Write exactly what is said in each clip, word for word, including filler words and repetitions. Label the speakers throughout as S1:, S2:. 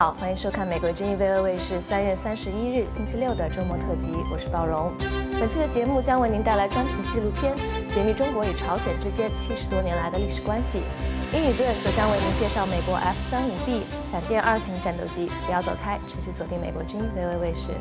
S1: 好，欢迎收看美国之音 V O 卫视三月三十一日星期六的周末特辑，我是鲍荣。本期的节目将为您带来专题纪录片，解密中国与朝鲜之间七十多年来的历史关系。英语顿则将为您介绍美国 F 三十五 B 闪电二型战斗机。不要走开，持续锁定美国之音 V O 卫视。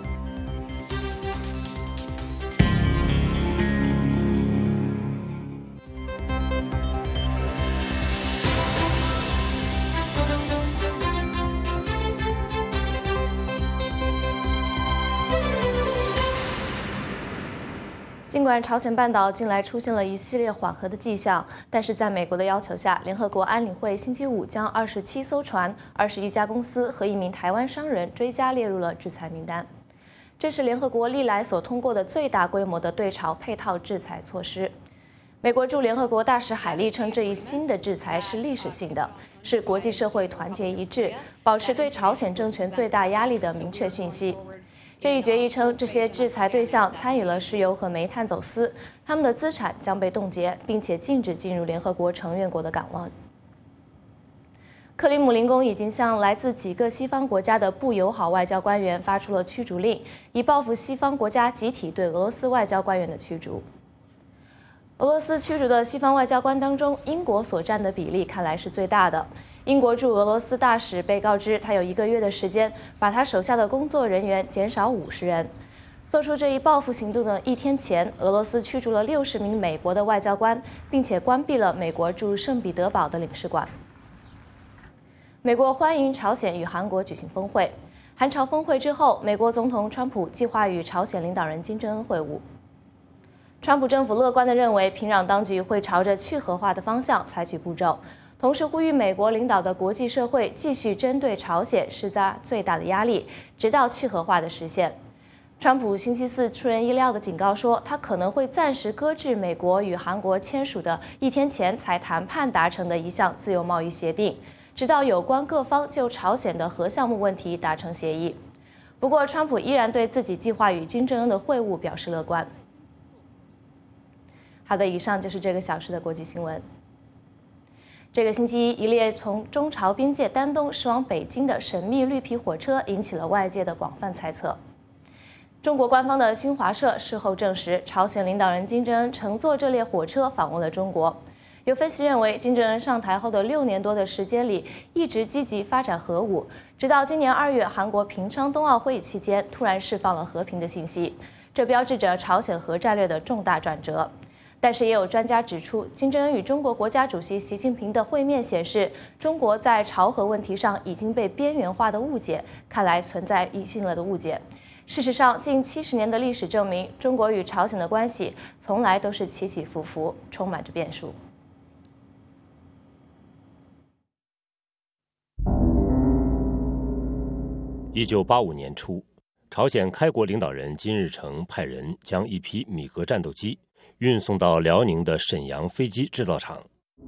S1: 尽管朝鲜半岛近来出现了一系列缓和的迹象，但是在美国的要求下，联合国安理会星期五将二十七艘船、二十一家公司和一名台湾商人追加列入了制裁名单。这是联合国历来所通过的最大规模的对朝配套制裁措施。美国驻联合国大使海利称，这一新的制裁是历史性的，是国际社会团结一致、保持对朝鲜政权最大压力的明确讯息。这一决议称，这些制裁对象参与了石油和煤炭走私，他们的资产将被冻结，并且禁止进入联合国成员国的港湾。克里姆林宫已经向来自几个西方国家的不友好外交官员发出了驱逐令，以报复西方国家集体对俄罗斯外交官员的驱逐。俄罗斯驱逐的西方外交官当中，英国所占的比例看来是最大的。英国驻俄罗斯大使被告知，他有一个月的时间把他手下的工作人员减少五十人。做出这一报复行动的一天前，俄罗斯驱逐了六十名美国的外交官，并且关闭了美国驻圣彼得堡的领事馆。美国欢迎朝鲜与韩国举行峰会。韩朝峰会之后，美国总统川普计划与朝鲜领导人金正恩会晤。川普政府乐观地认为，平壤当局会朝着去核化的方向采取步骤。同时呼吁美国领导的国际社会继续针对朝鲜施加最大的压力，直到去核化的实现。川普星期四出人意料地警告说，他可能会暂时搁置美国与韩国签署的一天前才谈判达成的一项自由贸易协定，直到有关各方就朝鲜的核项目问题达成协议。不过，川普依然对自己计划与金正恩的会晤表示乐观。好的，以上就是这个小时的国际新闻。这个星期一，一列从中朝边界丹东驶往北京的神秘绿皮火车引起了外界的广泛猜测。中国官方的新华社事后证实，朝鲜领导人金正恩乘坐这列火车访问了中国。有分析认为，金正恩上台后的六年多的时间里，一直积极发展核武，直到今年二月韩国平昌冬奥会期间，突然释放了和平的信息，这标志着朝鲜核战略的重大转折。但是也有专家指出，金正恩与中国国家主席习近平的会面显示，中国在朝核问题上已经被边缘化的误解，看来存在一系列的误解。事实上，近七十年的历史证明，中国与朝鲜的关系从来都是起起伏伏，充满着变数。
S2: 一九八五年初，朝鲜开国领导人金日成派人将一批米格战斗机运送到辽宁的沈阳飞机制造厂，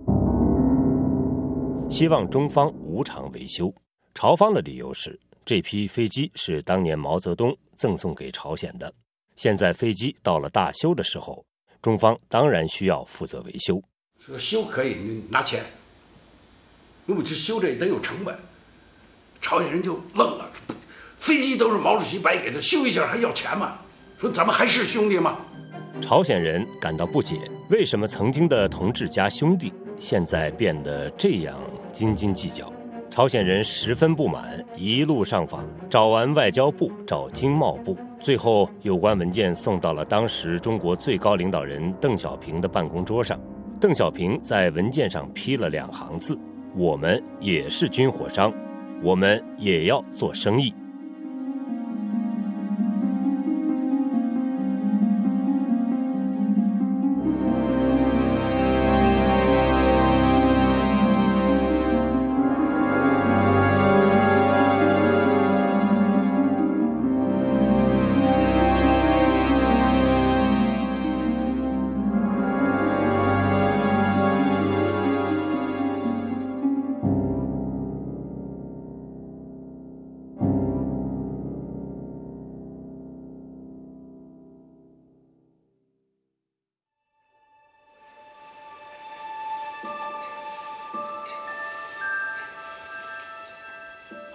S2: 希望中方无偿维修。朝方的理由是，这批飞机是当年毛泽东赠送给朝鲜的，现在飞机到了大修的时候，中方当然需要负责维修。
S3: 这个修可以，你拿钱，因为这修这得有成本。朝鲜人就愣了，飞机都是毛主席白给的，修一下还要钱吗？说咱们还是兄弟吗？
S2: 朝鲜人感到不解，为什么曾经的同志加兄弟，现在变得这样斤斤计较？朝鲜人十分不满，一路上访，找完外交部，找经贸部，最后有关文件送到了当时中国最高领导人邓小平的办公桌上。邓小平在文件上批了两行字：我们也是军火商，我们也要做生意。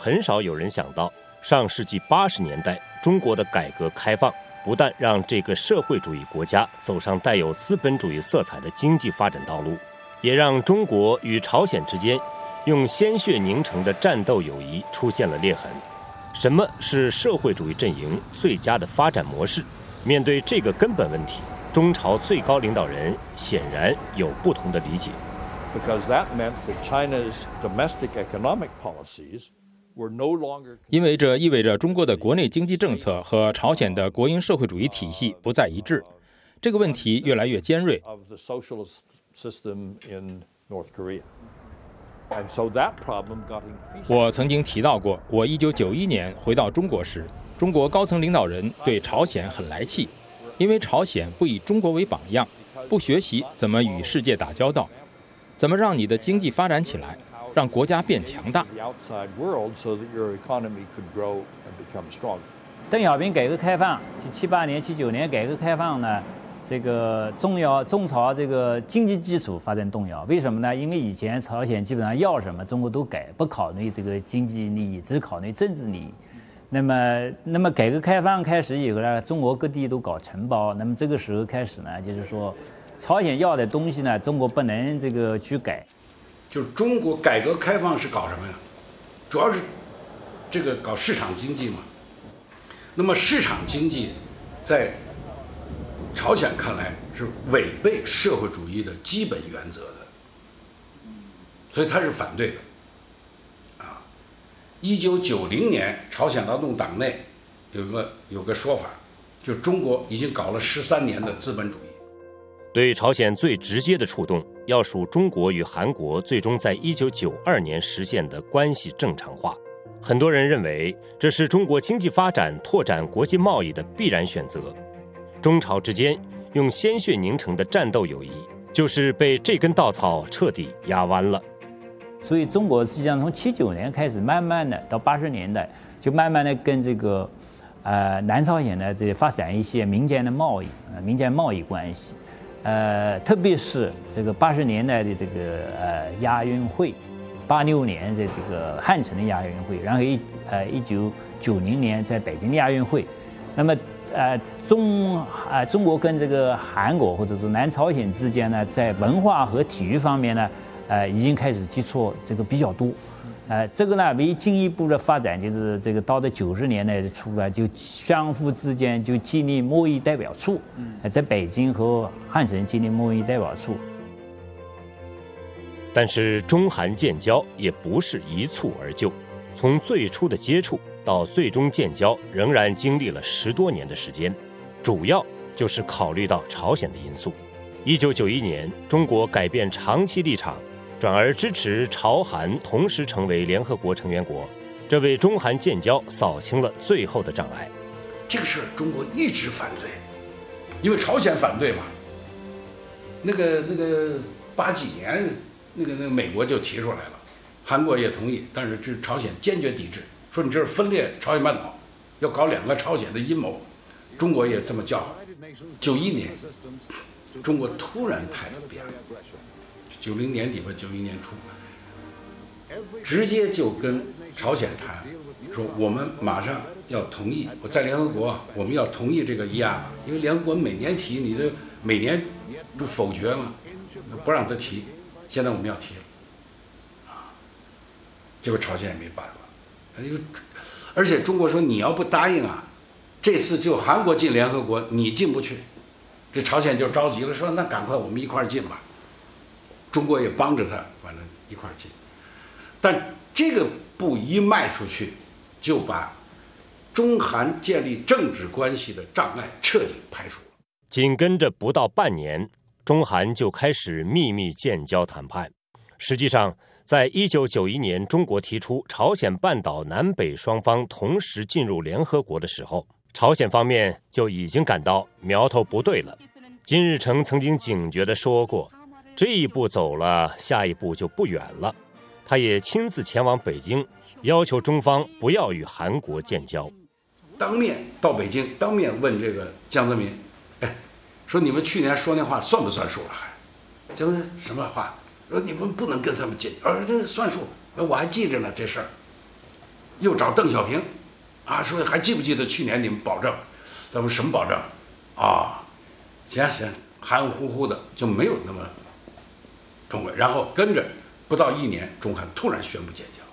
S2: 很少有人想到，上世纪八十年代中国的改革开放不但让这个社会主义国家走上带有资本主义色彩的经济发展道路，也让中国与朝鲜之间用鲜血凝成的战斗友谊出现了裂痕。什么是社会主义阵营最佳的发展模式？面对这个根本问题，中朝最高领导人显然有不同的理解。
S4: Because that meant that China's domestic economic policies were no longer
S5: 因为这意味着中国的国内经济政策和朝鲜的国营社会主义体系不再一致，这个问题越来越尖锐。
S4: of the socialist system in North Korea. And so that problem got increasingly
S5: 我曾经提到过，我一九九一年回到中国时，中国高层领导人对朝鲜很来气，因为朝鲜不以中国为榜样，不学习怎么与世界打交道，怎么让你的经济发展起来，让国家变强大。
S4: the outside world so that your economy could grow and become stronger.
S6: 邓小平改革开放，七七八年、七九年改革开放呢，这个中朝中朝这个经济基础发生动摇。为什么呢？因为以前朝鲜基本上要什么中国都给，不考虑这个经济利益，只考虑政治利益。那么，那么改革开放开始以后呢，中国各地都搞承包。那么这个时候开始呢，就是说，朝鲜要的东西呢，中国不能这个去改。
S3: 就是中国改革开放是搞什么呀？主要是这个搞市场经济嘛。那么市场经济在朝鲜看来是违背社会主义的基本原则的，所以他是反对的。啊，一九九零年朝鲜劳动党内有个有个说法，就中国已经搞了十三年的资本主义。
S2: 对朝鲜最直接的触动，要数中国与韩国最终在一九九二年实现的关系正常化。很多人认为，这是中国经济发展、拓展国际贸易的必然选择。中朝之间用鲜血凝成的战斗友谊，就是被这根稻草彻底压弯了。
S6: 所以中国实际上从七九年开始，慢慢的到八十年代，就慢慢的跟这个，呃，南朝鲜呢这发展一些民间的贸易，呃，民间贸易关系。呃，特别是这个八十年代的这个呃亚运会，八六年的这个汉城的亚运会，然后一呃一九九零年在北京的亚运会，那么呃中啊、呃、中国跟这个韩国或者说南朝鲜之间呢，在文化和体育方面呢，呃已经开始接触这个比较多。呃，这个呢，为进一步的发展，就是这个到了九十年代的初啊，就相互之间就建立贸易代表处，呃，在北京和汉城建立贸易代表处。
S2: 但是中韩建交也不是一蹴而就，从最初的接触到最终建交，仍然经历了十多年的时间，主要就是考虑到朝鲜的因素。一九九一年，中国改变长期立场，转而支持朝韩同时成为联合国成员国，这为中韩建交扫清了最后的障碍。
S3: 这个事儿中国一直反对，因为朝鲜反对嘛。那个那个八几年，那个那个美国就提出来了，韩国也同意，但是这朝鲜坚决抵制，说你这是分裂朝鲜半岛，要搞两个朝鲜的阴谋。中国也这么叫。九一年，中国突然态度变了。九零年底吧，九一年初，直接就跟朝鲜谈，说我们马上要同意，我在联合国我们要同意这个议案了，因为联合国每年提，你这每年不否决嘛，不让他提，现在我们要提了，啊，结果朝鲜也没办法，而且中国说你要不答应啊，这次就韩国进联合国，你进不去，这朝鲜就着急了，说那赶快我们一块儿进吧。中国也帮着他，反正一块儿进，但这个步一迈出去，就把中韩建立政治关系的障碍彻底排除了。
S2: 紧跟着不到半年，中韩就开始秘密建交谈判。实际上，在一九九一年中国提出朝鲜半岛南北双方同时进入联合国的时候，朝鲜方面就已经感到苗头不对了。金日成曾经警觉地说过，这一步走了，下一步就不远了。他也亲自前往北京，要求中方不要与韩国建交。
S3: 当面到北京，当面问这个江泽民，哎，说你们去年说那话算不算数了？还江泽民什么话？说你们不能跟他们建交，呃，这算数，我还记着呢这事儿。 又找邓小平，啊，说还记不记得去年你们保证，咱们什么保证？啊，行行，含含糊糊的就没有那么充分。然后跟着不到一年，中韩突然宣布建交。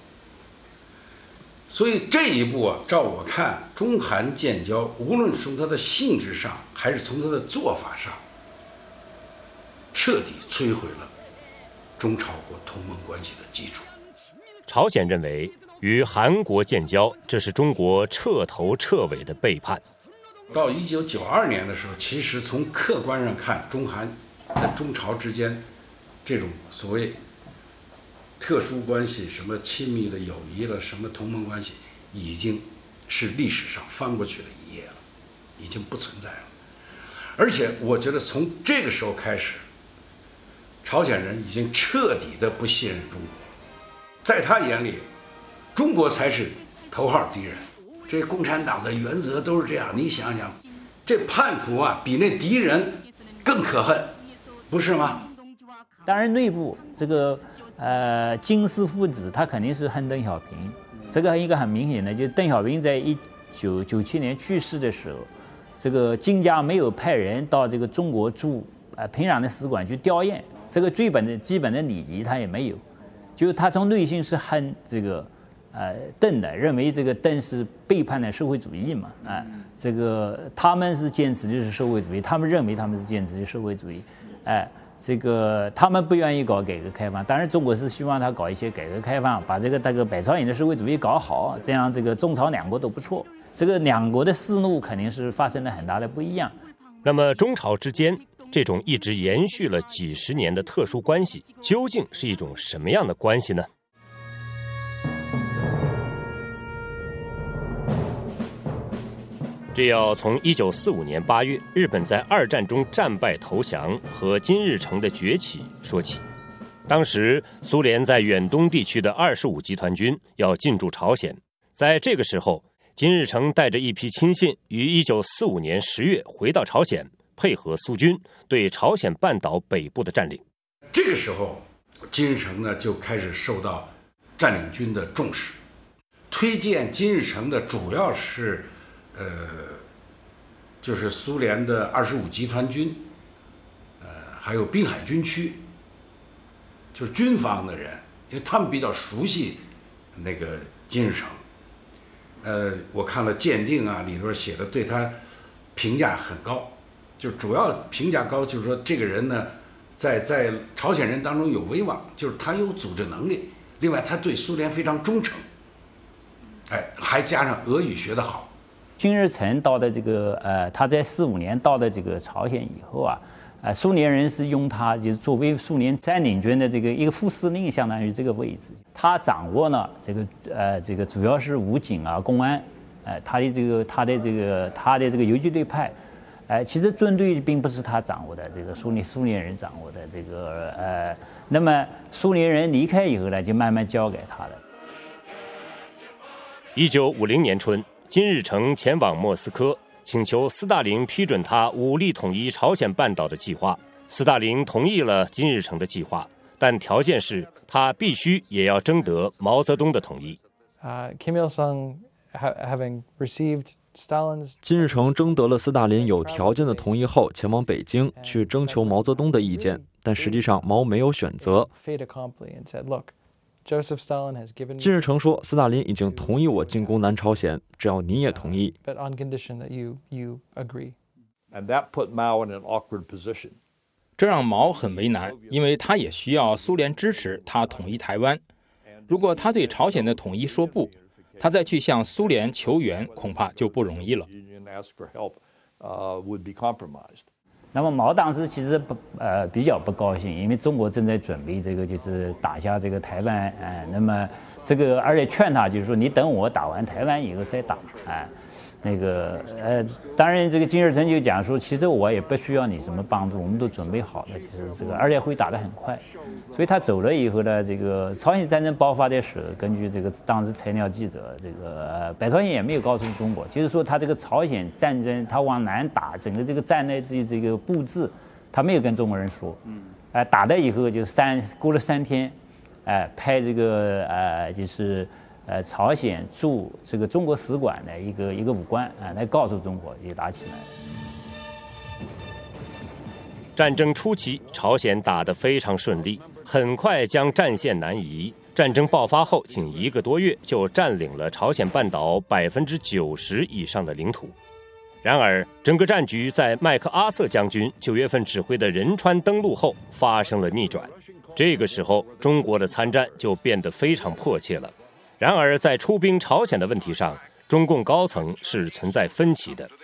S3: 所以这一步啊，照我看，中韩建交，无论从它的性质上，还是从它的做法上，彻底摧毁了中朝国同盟关系的基础。
S2: 朝鲜认为与韩国建交，这是中国彻头彻尾的背叛。
S3: 到一九九二年的时候，其实从客观上看，中韩在中朝之间这种所谓特殊关系，什么亲密的友谊了，什么同盟关系，已经是历史上翻过去的一页了，已经不存在了。而且我觉得从这个时候开始，朝鲜人已经彻底的不信任中国，在他眼里，中国才是头号敌人。这共产党的原则都是这样，你想想，这叛徒啊，比那敌人更可恨，不是吗？
S6: 当然，内部这个呃金氏父子，他肯定是恨邓小平。这个一个很明显的，就是邓小平在一九九七年去世的时候，这个金家没有派人到这个中国驻呃平壤的使馆去吊唁，这个最本的基本的礼仪他也没有，就是他从内心是恨这个呃邓的，认为这个邓是背叛了社会主义嘛，啊、呃，这个他们是坚持就是社会主义，他们认为他们是坚持社会主义，哎、呃。这个他们不愿意搞改革开放，当然中国是希望他搞一些改革开放，把这个这个百朝鲜的社会主义搞好，这样这个中朝两国都不错。这个两国的思路肯定是发生了很大的不一样。
S2: 那么中朝之间这种一直延续了几十年的特殊关系，究竟是一种什么样的关系呢？这要从一九四五年八月日本在二战中战败投降和金日成的崛起说起。当时苏联在远东地区的二十五集团军要进驻朝鲜，在这个时候，金日成带着一批亲信于一九四五年十月回到朝鲜，配合苏军对朝鲜半岛北部的占领。
S3: 这个时候，金日成呢就开始受到占领军的重视，推荐金日成的主要是呃，就是苏联的二十五集团军，呃，还有滨海军区，就是军方的人，因为他们比较熟悉那个金日成。呃，我看了鉴定啊，里头写的对他评价很高，就主要评价高，就是说这个人呢，在在朝鲜人当中有威望，就是他有组织能力，另外他对苏联非常忠诚，哎，还加上俄语学得好。
S6: 金日成到的这个呃，他在四五年到的这个朝鲜以后啊，呃，苏联人是用他就是作为苏联占领军的这个一个副司令，相当于这个位置。他掌握了这个呃这个主要是武警啊、公安，呃，他的这个他的这个他的这个游击队派，呃，其实军队并不是他掌握的，这个苏联苏联人掌握的这个呃，那么苏联人离开以后呢，就慢慢交给他了。
S2: 一九五零年春。金日成前往莫斯科，请求斯大林批准他武力统一朝鲜半岛的计划。斯大林同意了金日成的计划，但条件是他必须也要征得毛泽东的同意。
S7: Uh, Kim Il-sung having received Stalin's
S8: 金日成征得了斯大林有条件的同意后，前往北京去征求毛泽东的意见，但实际上毛没有选择。金日成说，斯大林已经同意我进攻南朝鲜，只要你也同意。
S5: 这让毛很为难，因为他也需要苏联支持他统一台湾。如果他对朝鲜的统一说不，他再去向苏联求援，恐怕就不容易了。
S6: 那么毛当时其实不呃比较不高兴，因为中国正在准备这个就是打下这个台湾，哎、呃，那么这个而且劝他就是说你等我打完台湾以后再打，哎、呃，那个呃，当然这个金日成就讲说，其实我也不需要你什么帮助，我们都准备好了，其实这个而且会打得很快，所以他走了以后呢，这个朝鲜战争爆发的时候，根据这个当时材料记者这个呃百朝鲜也没有告诉中国，就是说他这个朝鲜战争他往南打，整个这个战略的这个布置，他没有跟中国人说，嗯，哎、呃，打了以后就三过了三天，哎、呃，派这个呃就是呃朝鲜驻这个中国使馆的一个一个武官啊，来告诉中国也打起来了。
S2: 战争初期，朝鲜打得非常顺利，很快将战线南移。战争爆发后，仅一个多月就占领了朝鲜半岛百分之九十以上的领土。然而，整个战局在麦克阿瑟将军九月份指挥的仁川登陆后发生了逆转。这个时候，中国的参战就变得非常迫切了。然而，在出兵朝鲜的问题上，中共高层是存在分歧的。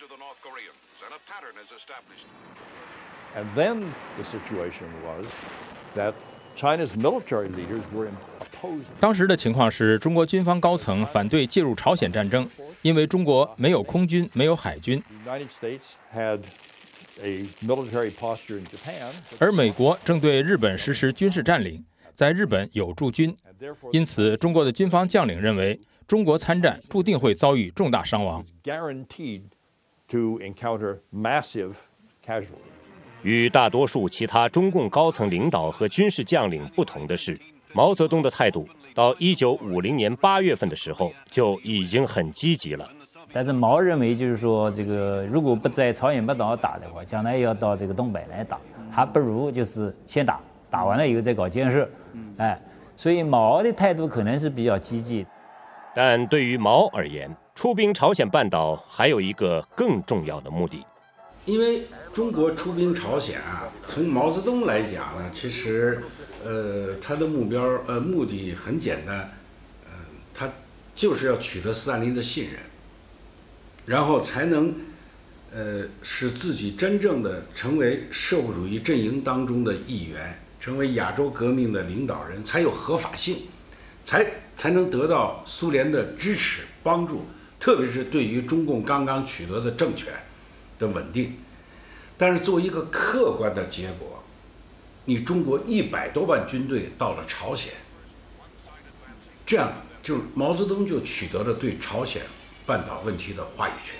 S4: And then the situation was that China's military leaders were opposed.
S5: 当时的情况是中国军方高层反对介入朝鲜战争，因为中国没有空军，没有海军。
S4: The United States had a military posture in Japan.
S5: 而美国正对日本实施军事占领，在日本有驻军，因此中国的军方将领认为，中国参战注定会遭遇重大伤亡。
S4: Guaranteed to encounter massive casualties.
S2: 与大多数其他中共高层领导和军事将领不同的是，毛泽东的态度到一九五零年八月份的时候就已经很积极了。
S6: 但是毛认为，就是说，这个如果不在朝鲜半岛打的话，将来要到这个东北来打，还不如就是先打，打完了以后再搞建设。哎，所以毛的态度可能是比较积极。
S2: 但对于毛而言，出兵朝鲜半岛还有一个更重要的目的。
S3: 因为中国出兵朝鲜啊，从毛泽东来讲呢，其实，呃，他的目标呃目的很简单，呃，他就是要取得斯大林的信任，然后才能，呃，使自己真正的成为社会主义阵营当中的一员，成为亚洲革命的领导人，才有合法性，才才能得到苏联的支持帮助，特别是对于中共刚刚取得的政权的稳定。但是作为一个客观的结果，你中国一百多万军队到了朝鲜，这样就毛泽东就取得了对朝鲜半岛问题的话语权。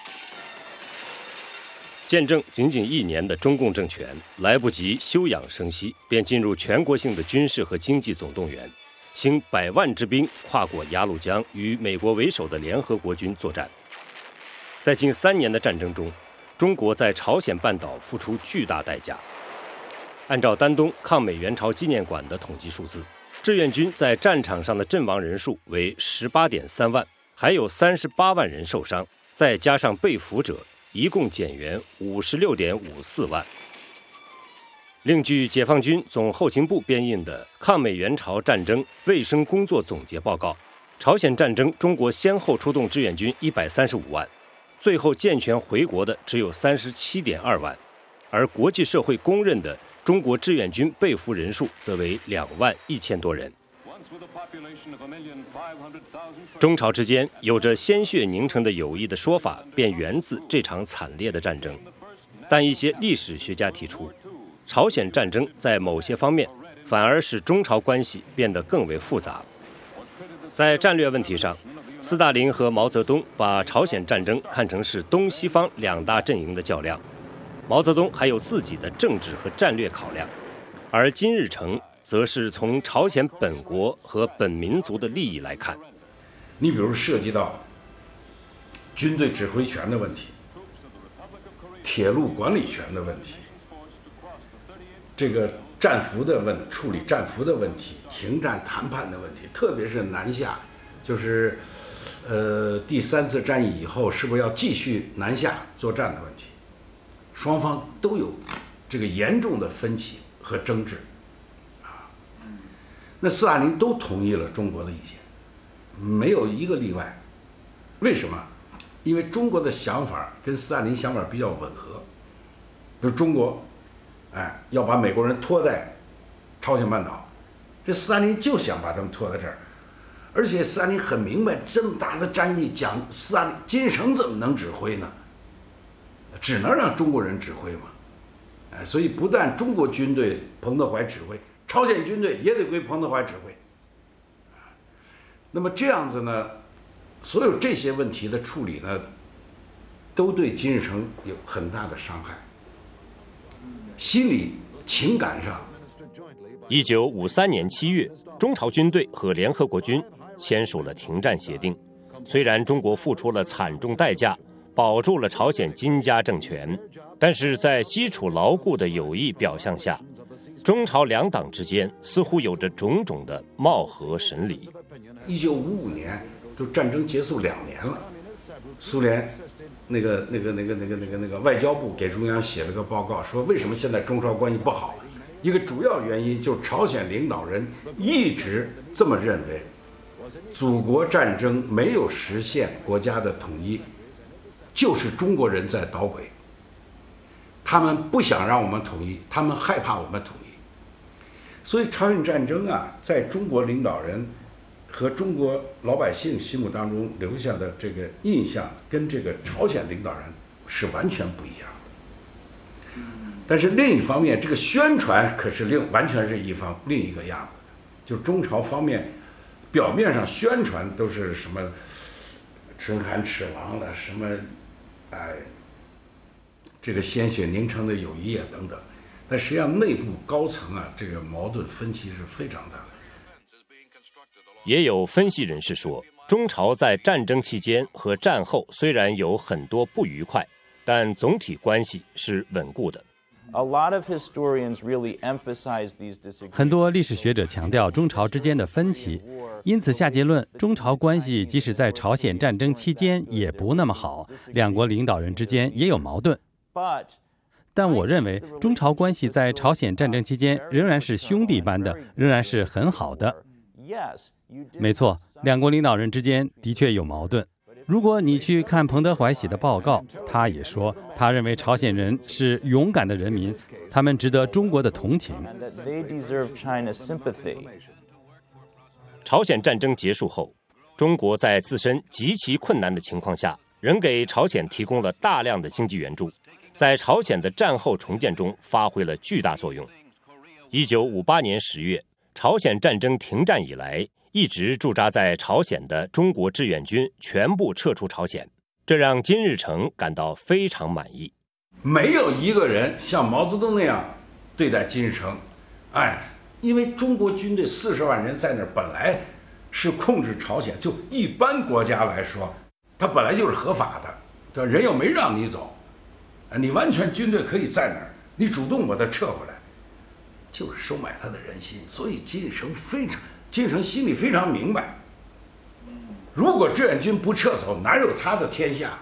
S2: 见证仅仅一年的中共政权来不及休养生息，便进入全国性的军事和经济总动员，兴百万之兵跨过鸭绿江，与美国为首的联合国军作战。在近三年的战争中，中国在朝鲜半岛付出巨大代价。按照丹东抗美援朝纪念馆的统计数字，志愿军在战场上的阵亡人数为 十八点三万，还有三十八万人受伤，再加上被俘者，一共减员 五十六点五四万。另据解放军总后勤部编印的《抗美援朝战争卫生工作总结报告》，朝鲜战争中国先后出动志愿军一百三十五万，最后健全回国的只有 三十七点二万，而国际社会公认的中国志愿军被俘人数则为两万一千多人。中朝之间有着鲜血凝成的友谊的说法，便源自这场惨烈的战争。但一些历史学家提出，朝鲜战争在某些方面反而使中朝关系变得更为复杂。在战略问题上，斯大林和毛泽东把朝鲜战争看成是东西方两大阵营的较量，毛泽东还有自己的政治和战略考量，而金日成则是从朝鲜本国和本民族的利益来看。
S3: 你比如涉及到军队指挥权的问题，铁路管理权的问题，这个战俘的问处理战俘的问题，停战谈判的问题，特别是南下，就是呃第三次战役以后是不是要继续南下作战的问题，双方都有这个严重的分歧和争执啊。那斯大林都同意了中国的意见，没有一个例外。为什么？因为中国的想法跟斯大林想法比较吻合，比如中国哎，要把美国人拖在朝鲜半岛，这斯大林就想把他们拖在这儿，而且斯大林很明白，这么大的战役，讲斯大林金日成怎么能指挥呢？只能让中国人指挥嘛，哎，所以不但中国军队彭德怀指挥，朝鲜军队也得归彭德怀指挥。那么这样子呢，所有这些问题的处理呢，都对金日成有很大的伤害。心理情感上，
S2: 一九五三年七月，中朝军队和联合国军签署了停战协定。虽然中国付出了惨重代价，保住了朝鲜金家政权，但是在基础牢固的友谊表象下，中朝两党之间似乎有着种种的貌合神离。
S3: 一九五五年都战争结束两年了，苏联那个那个那个那个那个那个外交部给中央写了个报告，说为什么现在中朝关系不好？一个主要原因就是朝鲜领导人一直这么认为，祖国战争没有实现国家的统一，就是中国人在捣鬼。他们不想让我们统一，他们害怕我们统一。所以朝鲜战争啊，在中国领导人和中国老百姓心目当中留下的这个印象，跟这个朝鲜领导人是完全不一样的。但是另一方面，这个宣传可是另完全是一方另一个样子。就中朝方面，表面上宣传都是什么唇寒齿亡了，什么哎这个鲜血凝成的友谊啊等等。但实际上内部高层啊，这个矛盾分歧是非常大的。
S2: 也有分析人士说，中朝在战争期间和战后虽然有很多不愉快，但总体关系是稳固的。
S9: 很多历史学者强调中朝之间的分歧，因此下结论，中朝关系即使在朝鲜战争期间也不那么好，两国领导人之间也有矛盾。但我认为，中朝关系在朝鲜战争期间仍然是兄弟般的，仍然是很好的。没错，两国领导人之间的确有矛盾。如果你去看彭德怀写的报告，他也说，他认为朝鲜人是勇敢的人民，他们值得中国的同情。
S2: 朝鲜战争结束后，中国在自身极其困难的情况下，仍给朝鲜提供了大量的经济援助，在朝鲜的战后重建中发挥了巨大作用。一九五八年十月，朝鲜战争停战以来，一直驻扎在朝鲜的中国志愿军全部撤出朝鲜，这让金日成感到非常满意。
S3: 没有一个人像毛泽东那样对待金日成，哎，因为中国军队四十万人在那儿，本来是控制朝鲜，就一般国家来说，它本来就是合法的，对吧？人又没让你走，你完全军队可以在那儿，你主动把它撤回来，就是收买他的人心。所以金日成非常。金日成心里非常明白，如果志愿军不撤走，哪有他的天下？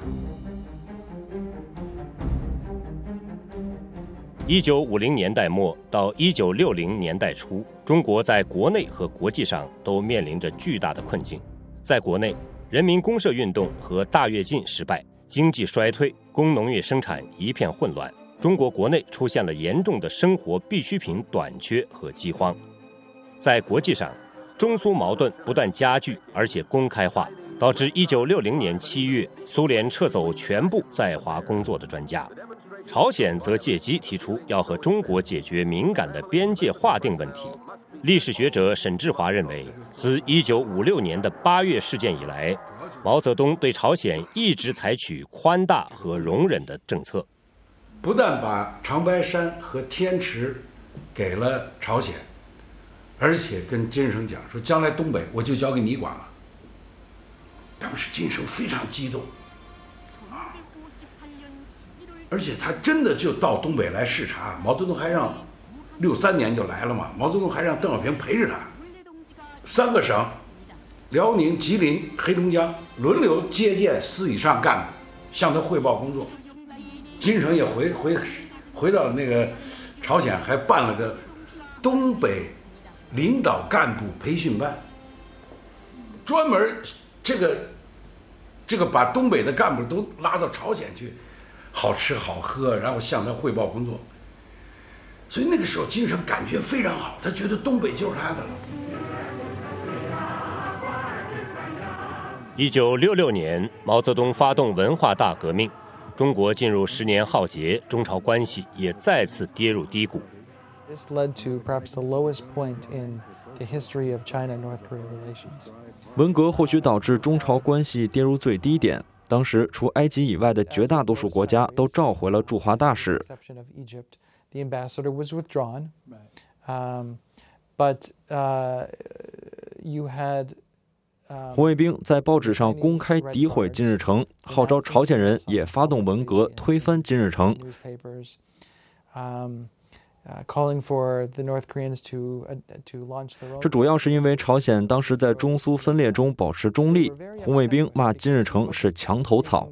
S2: 一九五零年代末到一九六零年代初，中国在国内和国际上都面临着巨大的困境。在国内，人民公社运动和大跃进失败，经济衰退，工农业生产一片混乱，中国国内出现了严重的生活必需品短缺和饥荒。在国际上，中苏矛盾不断加剧，而且公开化，导致一九六零年七月，苏联撤走全部在华工作的专家。朝鲜则借机提出要和中国解决敏感的边界划定问题。历史学者沈志华认为，自一九五六年的八月事件以来，毛泽东对朝鲜一直采取宽大和容忍的政策，
S3: 不但把长白山和天池给了朝鲜，而且跟金日成讲说，将来东北我就交给你管了。当时金日成非常激动，啊，而且他真的就到东北来视察。毛泽东还让六三年就来了嘛，毛泽东还让邓小平陪着他，三个省，辽宁、吉林、黑龙江轮流接见司以上干部，向他汇报工作。金日成也回回回到那个朝鲜，还办了个东北领导干部培训班，专门这个这个把东北的干部都拉到朝鲜去，好吃好喝，然后向他汇报工作。所以那个时候金日成感觉非常好，他觉得东北就是他的了。
S2: 一九六六年，毛泽东发动文化大革命，中国进入十年浩劫，中朝关系也再次跌入低谷。
S7: This led to perhaps the lowest point in the history of China-North Korea relations.
S8: 文革或许导致中朝关系跌入最低点。当时，除埃及以外的绝大多数国家都召回了驻华大使。
S7: Exception of Egypt, the ambassador was withdrawn, um, but uh, you had
S8: 红卫兵在报纸上公开诋毁金日成，号召朝鲜人也发动文革推翻金日成。这主要是因为朝鲜当时在中苏分裂中保持中立，红卫兵骂金日成是墙头草。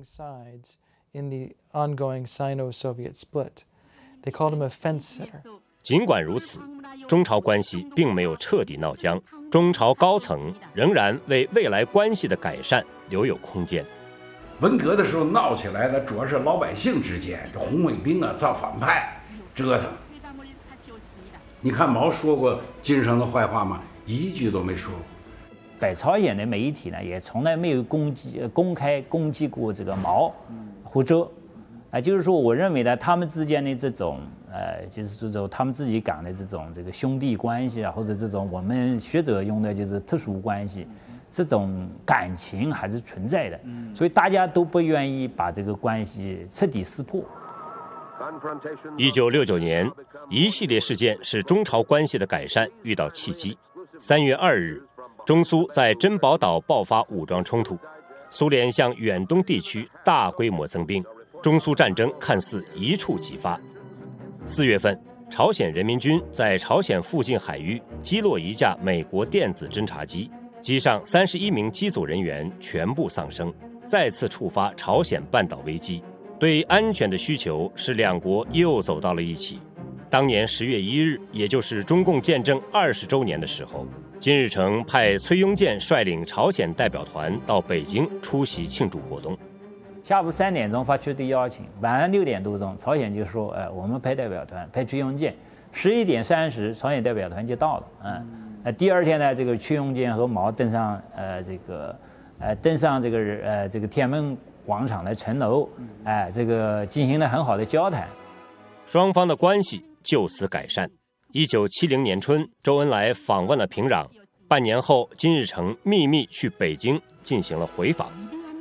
S2: 尽管如此，中朝关系并没有彻底闹僵，中朝高层仍然为未来关系的改善留有空间。
S3: 文革的时候闹起来的主要是老百姓之间，这红卫兵啊造反派折腾。你看毛说过金日成的坏话吗？一句都没说过。
S6: 北朝鲜的媒体呢，也从来没有攻击、公开攻击过这个毛或者，啊，就是说，我认为呢，他们之间的这种，呃，就是这种他们自己讲的这种这个兄弟关系啊，或者这种我们学者用的就是特殊关系，这种感情还是存在的，所以大家都不愿意把这个关系彻底撕破。
S2: 一九六九年，一系列事件使中朝关系的改善遇到契机。三月二日，中苏在珍宝岛爆发武装冲突，苏联向远东地区大规模增兵，中苏战争看似一触即发。四月份，朝鲜人民军在朝鲜附近海域击落一架美国电子侦察机，机上三十一名机组人员全部丧生，再次触发朝鲜半岛危机。对安全的需求使两国又走到了一起。当年十月一日，也就是中共建政二十周年的时候，金日成派崔庸健率领朝鲜代表团到北京出席庆祝活动。
S6: 下午三点钟发出的邀请，晚上六点多钟，朝鲜就说：“呃，我们派代表团，派崔庸健。”十一点三十，朝鲜代表团就到了。嗯，呃，第二天呢，这个崔庸健和毛登上呃这个呃登上这个呃这个天安门广场的城楼，哎，这个进行了很好的交谈，
S2: 双方的关系就此改善。一九七零年春，周恩来访问了平壤，半年后，金日成秘密去北京进行了回访。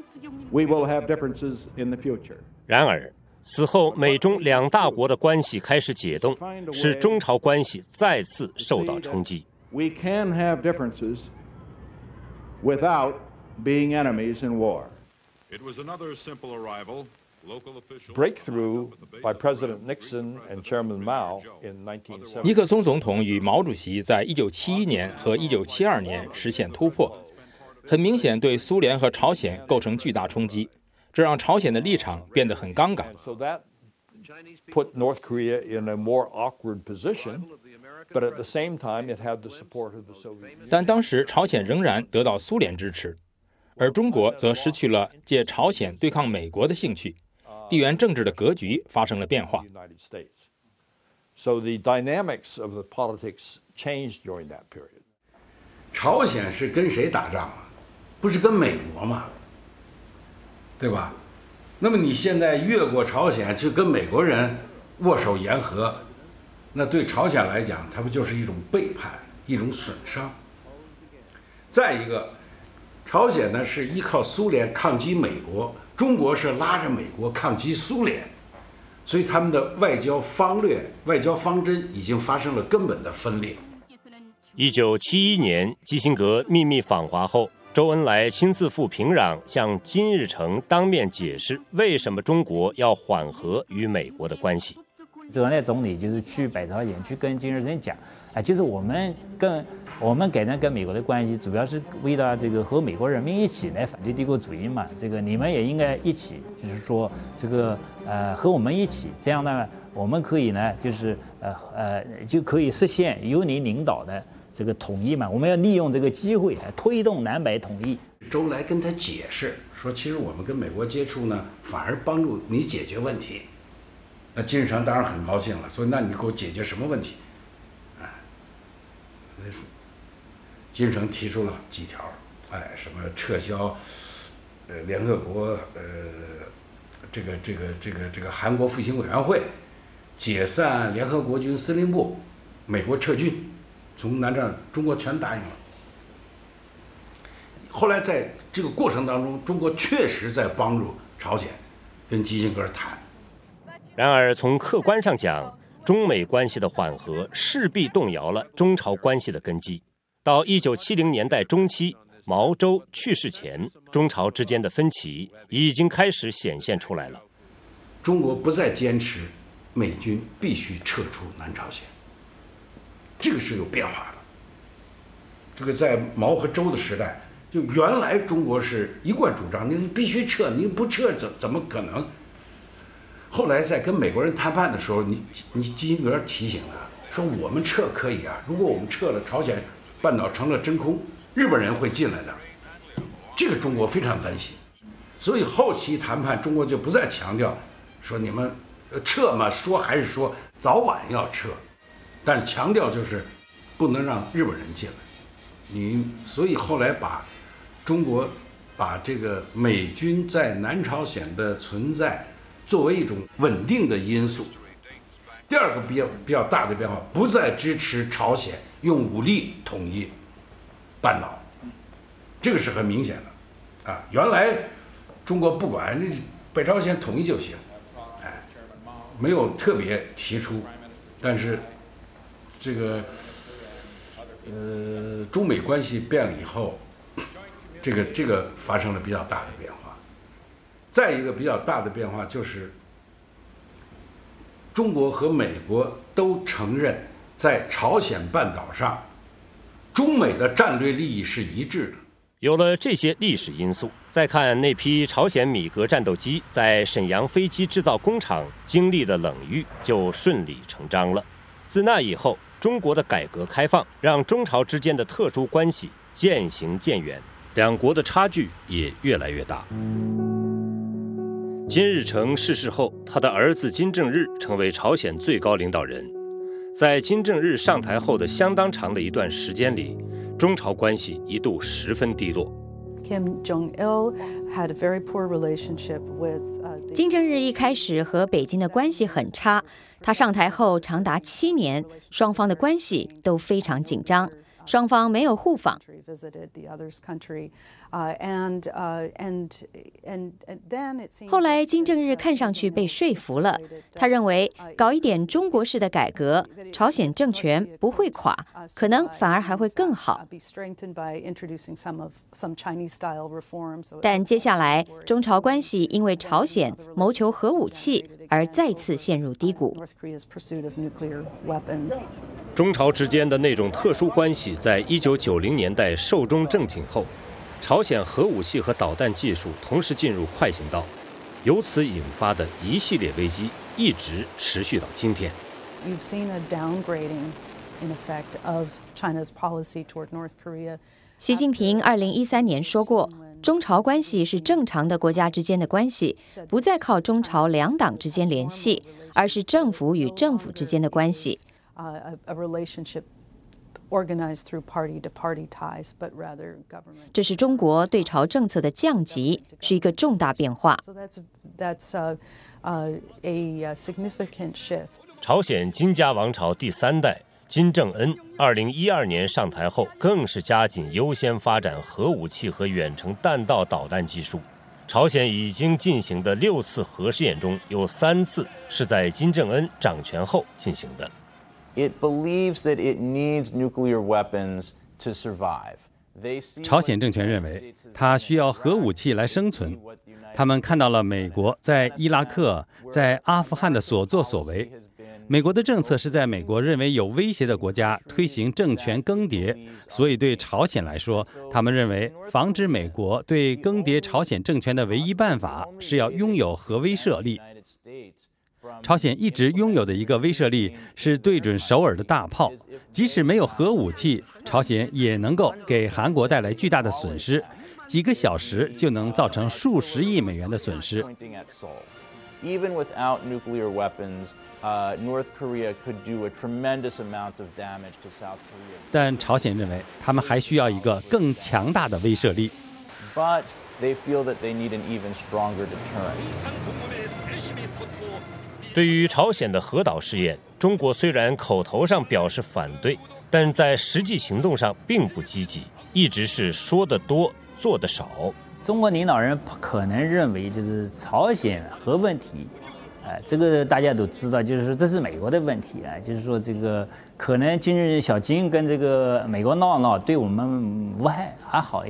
S10: We will have differences in the future.
S2: 然而，此后美中两大国的关系开始解冻，使中朝关系再次受到冲击。
S10: We can have differences without being enemies in war.
S11: It was another simple arrival. Local officials
S4: Breakthrough by President Nixon and Chairman Mao in nineteen seventy.
S5: 尼克松总统与毛主席在一九七一年和一九七二年实现突破，很明显对苏联和朝鲜构成巨大冲击，这让朝鲜的立场变得很刚感。
S4: So that put North Korea in a more awkward position, but at the same time it had the support of the Soviet Union.
S5: 但当时朝鲜仍然得到苏联支持，而中国则失去了借朝鲜对抗美国的兴趣，地缘政治的格局发生了变化。
S4: So the dynamics of the politics changed during that period.
S3: 朝鲜是跟谁打仗啊？不是跟美国吗？对吧？那么你现在越过朝鲜去跟美国人握手言和，那对朝鲜来讲，它不就是一种背叛，一种损伤？再一个，朝鲜呢是依靠苏联抗击美国，中国是拉着美国抗击苏联，所以他们的外交方略、外交方针已经发生了根本的分裂。
S2: 一九七一年，基辛格秘密访华后，周恩来亲自赴平壤，向金日成当面解释为什么中国要缓和与美国的关系。
S6: 周恩来总理就是去北朝鲜去跟金日成讲，啊，就是我们跟我们改善跟美国的关系，主要是为了这个和美国人民一起来反对帝国主义嘛。这个你们也应该一起，就是说这个呃和我们一起，这样呢，我们可以呢，就是呃呃就可以实现由你领导的这个统一嘛。我们要利用这个机会推动南北统一。
S3: 周恩来跟他解释说，其实我们跟美国接触呢，反而帮助你解决问题。那金日成当然很高兴了，说那你给我解决什么问题？哎，金日成提出了几条，哎，什么撤销呃联合国呃这个这个这个这个韩国复兴委员会，解散联合国军司令部，美国撤军，从南战，中国全答应了。后来在这个过程当中，中国确实在帮助朝鲜跟基辛格谈。
S2: 然而，从客观上讲，中美关系的缓和势必动摇了中朝关系的根基。到一九七零年代中期， 毛周去世前，中朝之间的分歧已经开始显现出来了。
S3: 中国不再坚持美军必须撤出南朝鲜，这个是有变化的。这个在毛和周的时代，就原来中国是一贯主张你必须撤，你不撤怎怎么可能？后来在跟美国人谈判的时候，你你基辛格提醒了，说我们撤可以啊，如果我们撤了，朝鲜半岛成了真空，日本人会进来的，这个中国非常担心。所以后期谈判，中国就不再强调说你们撤嘛，说还是说早晚要撤，但强调就是不能让日本人进来。你所以后来把中国把这个美军在南朝鲜的存在作为一种稳定的因素。第二个比较比较大的变化，不再支持朝鲜用武力统一半岛，这个是很明显的啊。原来中国不管北朝鲜统一就行，哎，没有特别提出，但是这个呃中美关系变了以后，这个这个发生了比较大的变化。再一个比较大的变化就是，中国和美国都承认，在朝鲜半岛上，中美的战略利益是一致的。
S2: 有了这些历史因素，再看那批朝鲜米格战斗机在沈阳飞机制造工厂经历的冷遇，就顺理成章了。自那以后，中国的改革开放让中朝之间的特殊关系渐行渐远，两国的差距也越来越大。金日成逝世后，他的儿子金正日成为朝鲜最高领导人。在金正日上台后的相当长的一段时间里，中朝关系一度十分低落。
S12: Kim Jong-il had a very poor relationship with, uh,
S13: 金正日一开始和北京的关系很差，他上台后长达七年，双方的关系都非常紧张，双方没有互访。后来金正日看上去被说服了，他认为搞一点中国式的改革，朝鲜政权不会垮，可能反而还会更好。但接下来中朝关系因为朝鲜谋求核武器而再次陷入低谷。
S2: 中朝之间的那种特殊关系在一九九零年代寿终正寝后，朝鲜核武器和导弹技术同时进入快行道，由此引发的一系列危机一直持续到今天。
S12: You've seen a downgrading, in effect, of China's policy toward North Korea.
S13: 习近平二零一三年说过，中朝关系是正常的国家之间的关系，不再靠中朝两党之间联系，而是政府与政府之间的关系。
S12: A relationship organized through party-to-party ties, but rather government.
S13: 这是中国对朝政策的降级，是一个重大变化。
S12: So that's that's a, a significant shift.
S2: 朝鲜金家王朝第三代金正恩，二零一二年上台后，更是加紧优先发展核武器和远程弹道导弹技术。朝鲜已经进行的六次核试验中，有三次是在金正恩掌权后进行的。
S14: It believes that it needs nuclear weapons to survive.
S9: 朝鲜政权认为，它需要核武器来生存。他们看到了美国在伊拉克、在阿富汗的所作所为。美国的政策是在美国认为有威胁的国家推行政权更迭，所以对朝鲜来说，他们认为防止美国对更迭朝鲜政权的唯一办法是要拥有核威慑力。朝鲜一直拥有的一个威慑力是对准首尔的大炮，即使没有核武器，朝鲜也能够给韩国带来巨大的损失，几个小时就能造成数十亿美元的损失。
S14: Even without nuclear weapons, uh, North Korea could do a tremendous amount of damage to South Korea.
S9: 但朝鲜认为，他们还需要一个更强大的威慑力。
S14: But they feel that they need an even stronger deterrent.
S2: 对于朝鲜的核岛试验，中国虽然口头上表示反对，但在实际行动上并不积极，一直是说得多，做得少。
S6: 中国领导人可能认为，就是朝鲜核问题，呃，这个大家都知道，就是说这是美国的问题啊，就是说这个可能金日小金跟这个美国闹闹，对我们无害，还好一点。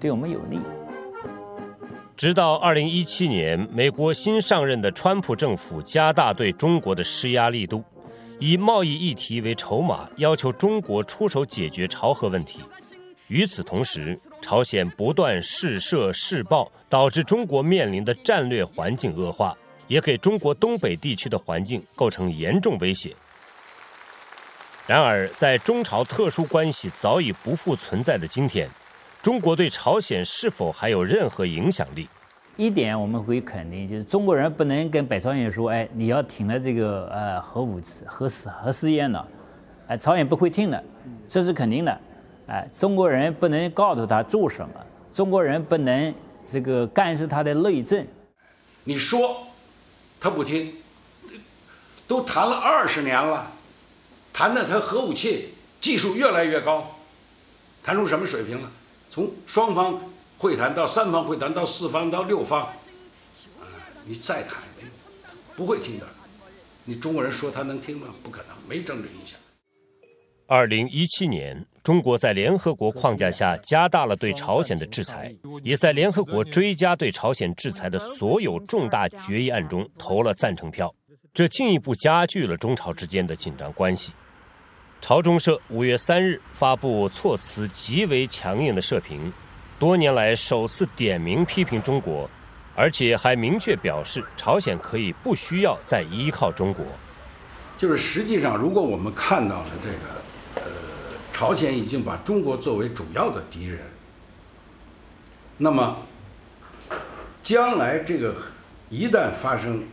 S6: 对我们有利。
S2: 直到二零一七年，美国新上任的川普政府加大对中国的施压力度，以贸易议题为筹码，要求中国出手解决朝核问题。与此同时，朝鲜不断试射试爆，导致中国面临的战略环境恶化，也给中国东北地区的环境构成严重威胁。然而，在中朝特殊关系早已不复存在的今天，中国对朝鲜是否还有任何影响力？
S6: 一点我们会肯定，就是中国人不能跟北朝鲜说，哎，你要停了这个呃核武核核试验了，哎，朝鲜不会听的，这是肯定的。哎，中国人不能告诉他做什么，中国人不能这个干涉他的内政。
S3: 你说他不听，都谈了二十年了，谈的他核武器技术越来越高，谈出什么水平了？从双方会谈到三方会谈到四方到六方，啊，你再谈没用，不会听的。你中国人说他能听吗？不可能，没政治影响。
S2: 二零一七年，中国在联合国框架下加大了对朝鲜的制裁，也在联合国追加对朝鲜制裁的所有重大决议案中投了赞成票，这进一步加剧了中朝之间的紧张关系。朝中社五月三日发布措辞极为强硬的社评，多年来首次点名批评中国，而且还明确表示朝鲜可以不需要再依靠中国。
S3: 就是实际上，如果我们看到了这个，呃，朝鲜已经把中国作为主要的敌人，那么将来这个一旦发生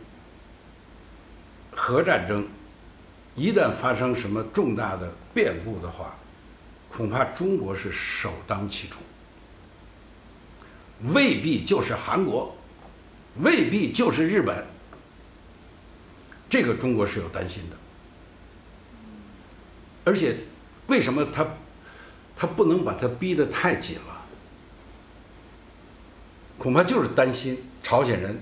S3: 核战争，一旦发生什么重大的变故的话，恐怕中国是首当其冲，未必就是韩国，未必就是日本，这个中国是有担心的。而且，为什么他他不能把他逼得太紧了？恐怕就是担心朝鲜人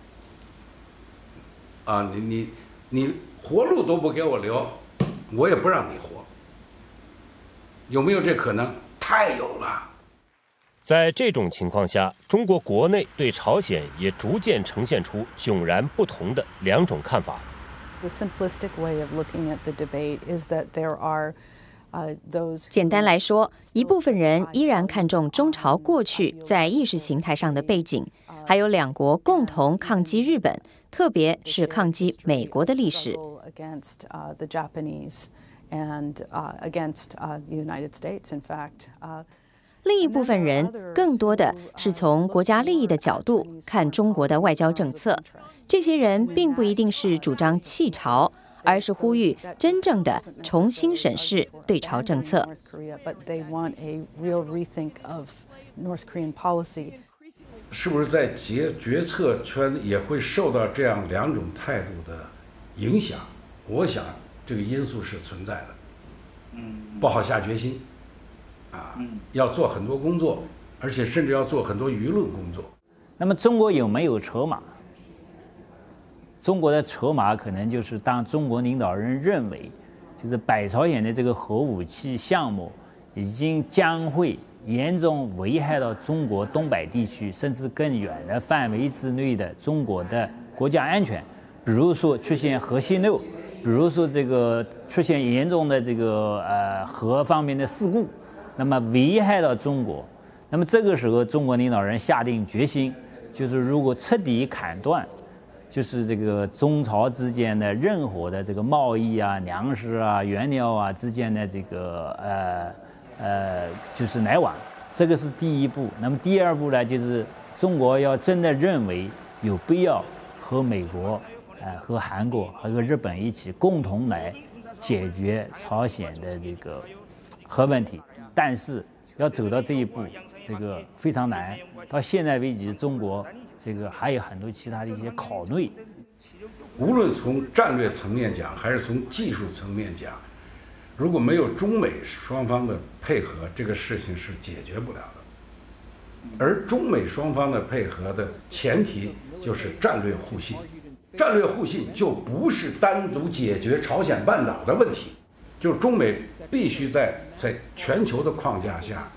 S3: 啊，你你你活路都不给我留，我也不让你活。有没有这可能？太有了。
S2: 在这种情况下，中国国内对朝鲜也逐渐呈现出迥然不同的两种看法。
S12: The simplistic way of looking at the debate is that there are uh, those.
S13: 简单来说，一部分人依然看重中朝过去在意识形态上的背景，还有两国共同抗击日本，特别是抗击美国的历史。
S12: Against uh, the Japanese and uh, against uh, the United States, in fact. Uh,
S13: 另一部分人更多的是从国家利益的角度看中国的外交政策，这些人并不一定是主张弃朝，而是呼吁真正的重新审视对朝政策。
S3: 是不是在决决策圈也会受到这样两种态度的影响？我想这个因素是存在的，嗯，不好下决心。啊，要做很多工作，而且甚至要做很多舆论工作。
S6: 那么中国有没有筹码？中国的筹码可能就是当中国领导人认为，就是北朝鲜的这个核武器项目已经将会严重危害到中国东北地区甚至更远的范围之内的中国的国家安全，比如说出现核泄漏，比如说这个出现严重的这个呃核方面的事故。那么危害到中国，那么这个时候中国领导人下定决心，就是如果彻底砍断，就是这个中朝之间的任何的这个贸易啊、粮食啊、原料啊之间的这个呃呃就是来往，这个是第一步。那么第二步呢，就是中国要真的认为有必要和美国、呃和韩国和日本一起共同来解决朝鲜的这个核问题。但是要走到这一步，这个非常难。到现在为止，中国这个还有很多其他的一些考虑。
S3: 无论从战略层面讲，还是从技术层面讲，如果没有中美双方的配合，这个事情是解决不了的。而中美双方的配合的前提就是战略互信，战略互信就不是单独解决朝鲜半岛的问题。就是中美必须在在全球的框架下，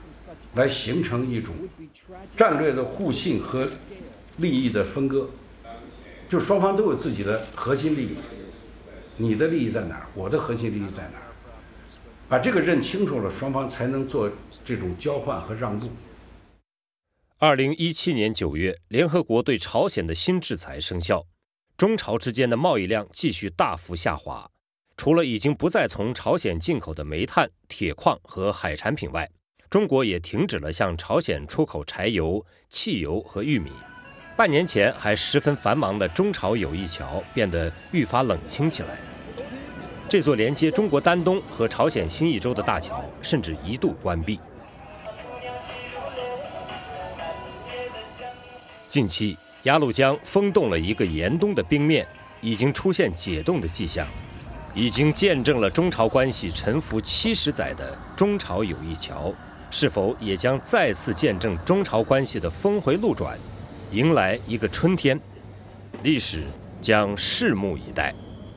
S3: 来形成一种战略的互信和利益的分割，就双方都有自己的核心利益，你的利益在哪儿，我的核心利益在哪儿，把这个认清楚了，双方才能做这种交换和让步。
S2: 二零一七年九月，联合国对朝鲜的新制裁生效，中朝之间的贸易量继续大幅下滑。除了已经不再从朝鲜进口的煤炭、铁矿和海产品外，中国也停止了向朝鲜出口柴油、汽油和玉米。半年前还十分繁忙的中朝友谊桥变得愈发冷清起来。这座连接中国丹东和朝鲜新义州的大桥甚至一度关闭。近期，鸭绿江封冻了一个严冬的冰面，已经出现解冻的迹象。已经见证了中朝关系沉浮七十载的中朝友谊桥，是否也将再次见证中朝关系的峰回路转，迎来一个春天？历史将拭目以待。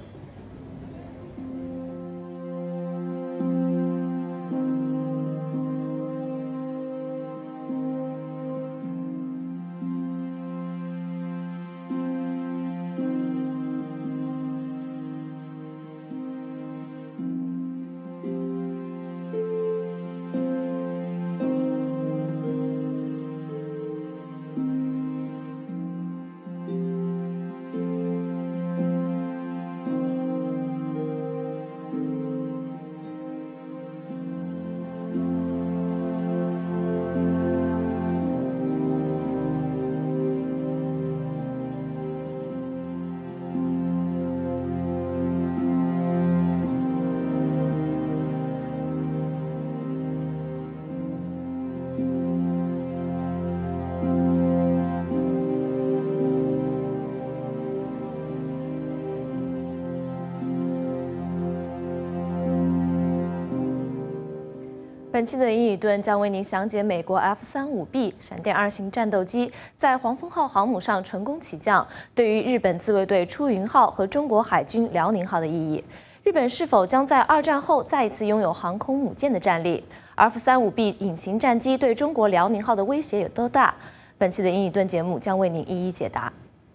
S1: 本期的英语顿将为您详解美国 F 三十五 B 闪电二型战斗机在黄蜂号航母上成功起降，对于日本自卫队出云号和中国海军辽宁号的意义。日本是否将在二战后再一次拥有航空母舰的战力 ？F 三十五 B 隐形战机对中国辽宁号的威胁有多大？本期的英语顿节目将为您一一解答。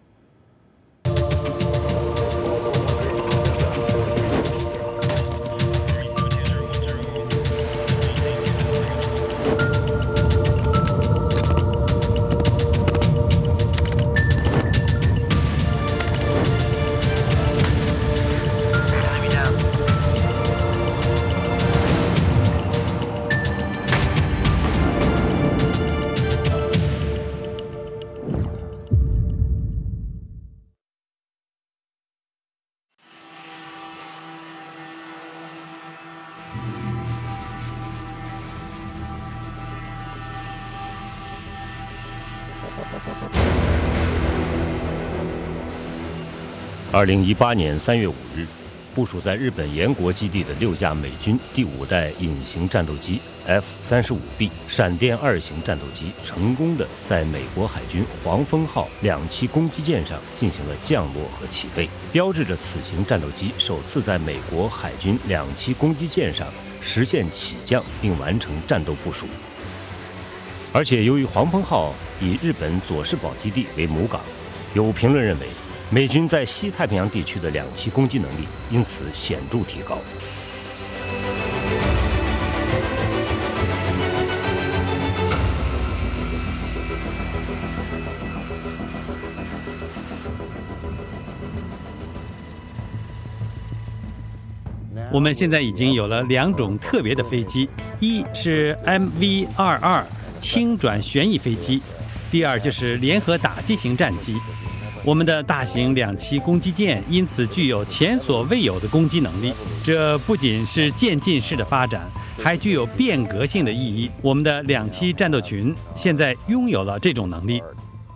S2: 二零一八年三月五日，部署在日本岩国基地的六架美军第五代隐形战斗机 F 三十五 B 闪电二型战斗机成功的在美国海军黄蜂号两栖攻击舰上进行了降落和起飞，标志着此型战斗机首次在美国海军两栖攻击舰上实现起降并完成战斗部署。而且由于黄蜂号以日本佐世保基地为母港，有评论认为美军在西太平洋地区的两栖攻击能力因此显著提高。
S9: 我们现在已经有了两种特别的飞机，一是 M V 二二 轻转旋翼飞机，第二就是联合打击型战机。我们的大型两栖攻击舰因此具有前所未有的攻击能力，这不仅是渐进式的发展，还具有变革性的意义。我们的两栖战斗群现在拥有了这种能力。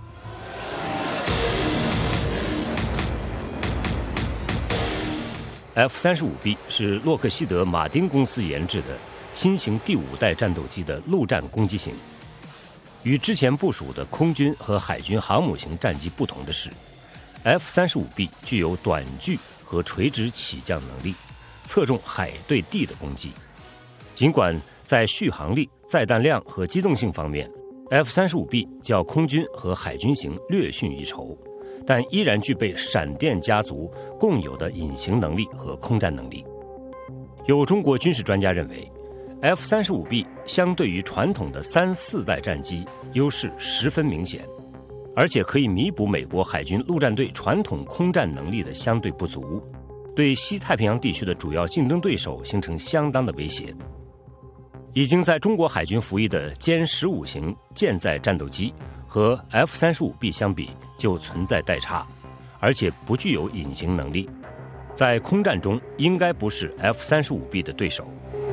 S2: F 三十五 B 是洛克希德马丁公司研制的新型第五代战斗机的陆战攻击型。与之前部署的空军和海军航母型战机不同的是 ，F 三十五 B 具有短距和垂直起降能力，侧重海对地的攻击。尽管在续航力、 载弹量和机动性方面 ，F 三十五 B 较空军和海军型略逊一筹，但依然具备闪电家族共有的隐形能力和空战能力。有中国军事专家认为 ，F 三十五 B 相对于传统的三四代战机优势十分明显，而且可以弥补美国海军陆战队传统空战能力的相对不足，对西太平洋地区的主要竞争对手形成相当的威胁。已经在中国海军服役的歼十五型舰载战斗机和 F 三十五 B 相比就存在代差，而且不具有隐形能力，在空战中应该不是 F 三十五 B 的对手。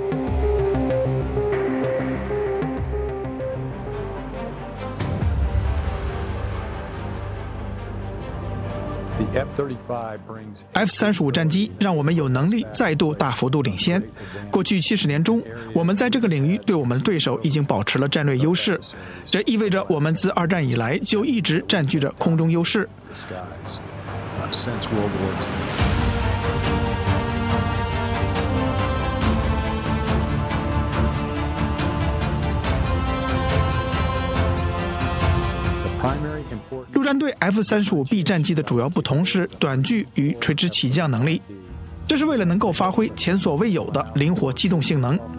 S15: F 三十五 战机让我们有能力再度大幅度领先。过去七十年中，我们在这个领域对我们的对手已经保持了战略优势，这意味着我们自二战以来就一直占据着空中优势。陆战队 F 三十五 B 战机的主要不同是短距与垂直起降能力，这是为了能够发挥前所未有的灵活机动性能。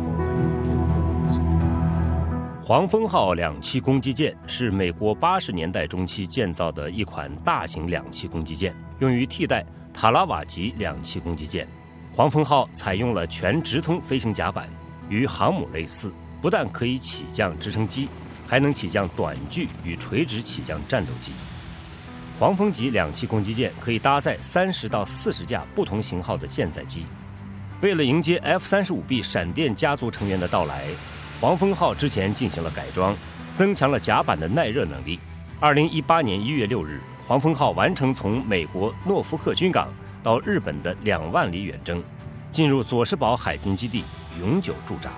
S2: 黄蜂号两栖攻击舰是美国八十年代中期建造的一款大型两栖攻击舰，用于替代塔拉瓦级两栖攻击舰。黄蜂号采用了全直通飞行甲板，与航母类似，不但可以起降直升机，还能起降短距与垂直起降战斗机。黄蜂级两栖攻击舰可以搭载三十到四十架不同型号的舰载机。为了迎接 F 三十五 B 闪电家族成员的到来，黄蜂号之前进行了改装，增强了甲板的耐热能力。二零一八年一月六日，黄蜂号完成从美国诺福克军港到日本的两万里远征，进入佐世保海军基地永久驻扎。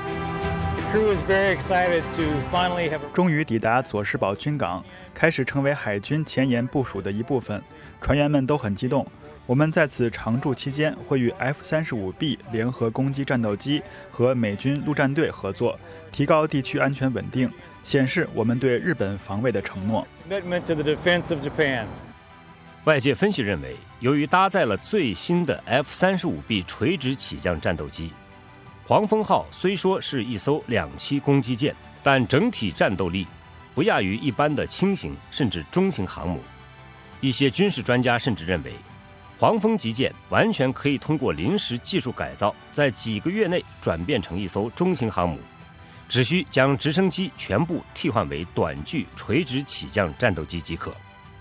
S16: 终于抵达佐世保军港，开始成为海军前沿部署的一部分，船员们都很激动。我们在此常驻期间会与 F 三十五 B 联合攻击战斗机和美军陆战队合作，提高地区安全稳定，显示我们对日本防卫的承诺。
S2: 外界分析认为，由于搭载了最新的 F 三十五 B 垂直起降战斗机，黄蜂号虽说是一艘两栖攻击舰，但整体战斗力不亚于一般的轻型甚至中型航母。一些军事专家甚至认为，黄蜂级舰完全可以通过临时技术改造，在几个月内转变成一艘中型航母，只需将直升机全部替换为短距垂直起降战斗机即可。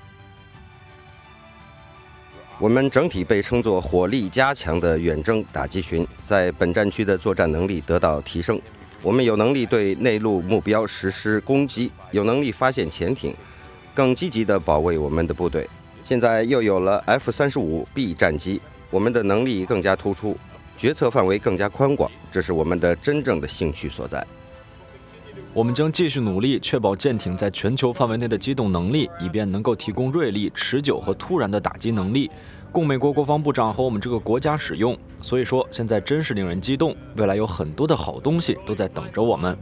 S17: 我们整体被称作火力加强的远征打击群，在本战区的作战能力得到提升。我们有能力对内陆目标实施攻击，有能力发现潜艇，更积极地保卫我们的部队。现在又有了 F 三十五 B 战机，我们的能力更加突出，决策范围更加宽广，这是我们的真正的兴趣所在。
S8: 我们将继续努力，确保舰艇在全球范围内的机动能力，以便能够提供锐利、持久和突然的打击能力，供美国国防部长和我们这个国家使用。所以说，现在真是令人激动，未来有很多的好东西都在等着我们。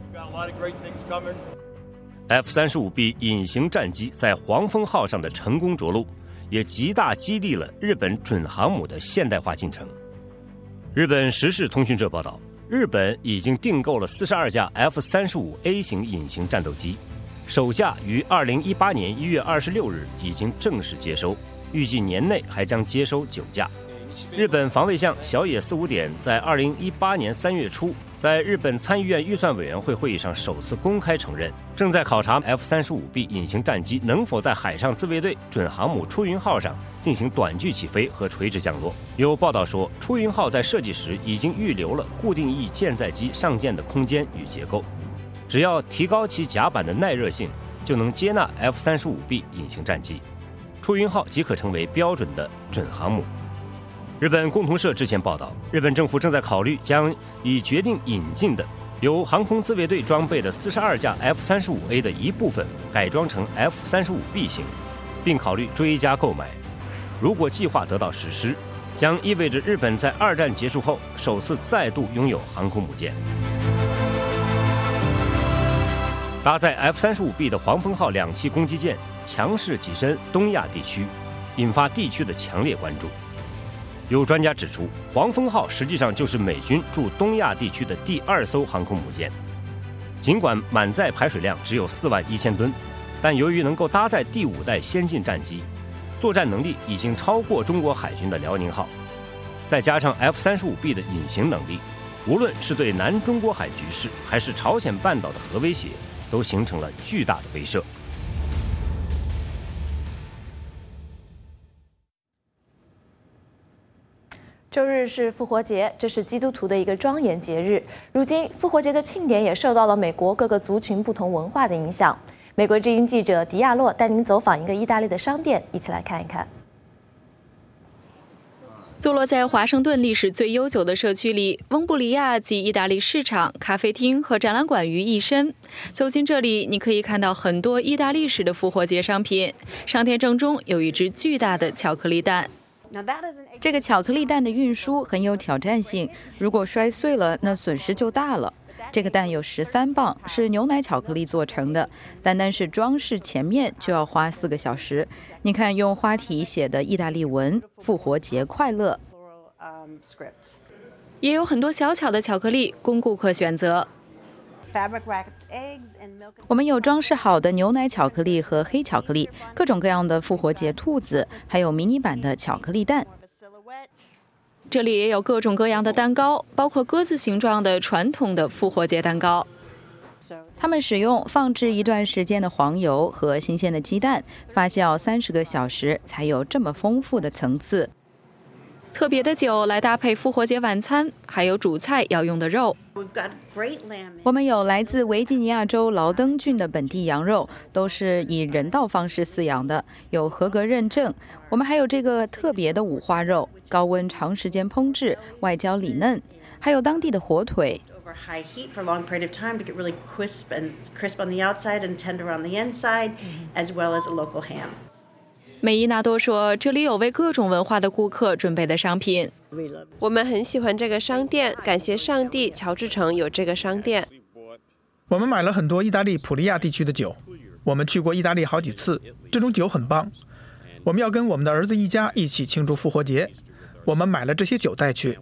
S2: F 三十五 B 隐形战机在黄蜂号上的成功着陆，也极大激励了日本准航母的现代化进程。日本时事通讯社报道，日本已经订购了四十二架 F 三十五 A 型隐形战斗机，首架于二零一八年一月二十六日已经正式接收，预计年内还将接收九架。日本防卫相小野四五典在二零一八年三月初，在日本参议院预算委员会会议上首次公开承认，正在考察 F 三十五 B 隐形战机能否在海上自卫队准航母出云号上进行短距起飞和垂直降落。有报道说，出云号在设计时已经预留了固定翼舰载机上舰的空间与结构，只要提高其甲板的耐热性，就能接纳 F 三十五 B 隐形战机，出云号即可成为标准的准航母。日本共同社之前报道，日本政府正在考虑将已决定引进的由航空自卫队装备的四十二架 F 三十五 A 的一部分改装成 F 三十五 B 型，并考虑追加购买。如果计划得到实施，将意味着日本在二战结束后首次再度拥有航空母舰。 搭载 F 三十五 B 的黄蜂号两栖攻击舰强势跻身东亚地区，引发地区的强烈关注。有专家指出，黄蜂号实际上就是美军驻东亚地区的第二艘航空母舰。尽管满载排水量只有四万一千吨，但由于能够搭载第五代先进战机，作战能力已经超过中国海军的辽宁号。再加上 F 三十五 B 的隐形能力，无论是对南中国海局势，还是朝鲜半岛的核威胁，都形成了巨大的威慑。
S1: 周日是复活节，这是基督徒的一个庄严节日。如今，复活节的庆典也受到了美国各个族群不同文化的影响。美国之音记者迪亚洛带您走访一个意大利的商店，一起来看一看。
S18: 坐落在华盛顿历史最悠久的社区里，翁布里亚集意大利市场、咖啡厅和展览馆于一身。走进这里，你可以看到很多意大利式的复活节商品。商店正中有一只巨大的巧克力蛋。
S19: 这个巧克力蛋的运输很有挑战性，如果摔碎了，那损失就大了。这个蛋有十三磅，是牛奶巧克力做成的，单单是装饰前面就要花四个小时。你看，用花体写的意大利文“复活节快乐”。
S18: 也有很多小巧的巧克力供顾客选择。
S19: 我们有装饰好的牛奶巧克力和黑巧克力，各种各样的复活节兔子，还有迷你版的巧克力蛋。
S18: 这里也有各种各样的蛋糕，包括鸽子形状的传统的复活节蛋糕。
S19: 他们使用放置一段时间的黄油和新鲜的鸡蛋，发酵三十个小时，才有这么丰富的层次。
S18: 特别的酒来搭配复活节晚餐，还有主菜要用的肉。
S19: 我们有来自维吉尼亚州劳登郡的本地羊肉，都是以人道方式饲养的，有合格认证。我们还有这个特别的五花肉，高温长时间烹制，外焦里嫩，还有当地的火腿。
S20: High heat for a long period of time to get really crisp and crisp on the outside and tender on the inside, as well as a local ham.
S18: 梅伊纳多说，这里有为各种文化的顾客准备的商品。
S21: 我们很喜欢这个商店，感谢上帝，乔治城有这个商店。
S15: 我们买了很多意大利普利亚地区的酒，我们去过意大利好几次，这种酒很棒。我们要跟我们的儿子一家一起庆祝复活节，我们买了这些酒带去。